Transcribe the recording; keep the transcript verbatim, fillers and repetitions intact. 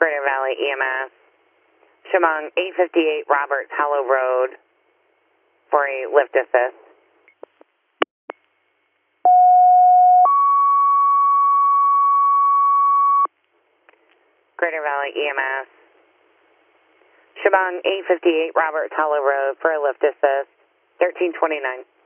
Greater Valley E M S. Chemung eight fifty-eight Roberts Hollow Road for a lift assist. Greater Valley E M S. Chemung eight fifty-eight Roberts Hollow Road for a lift assist. thirteen twenty-nine.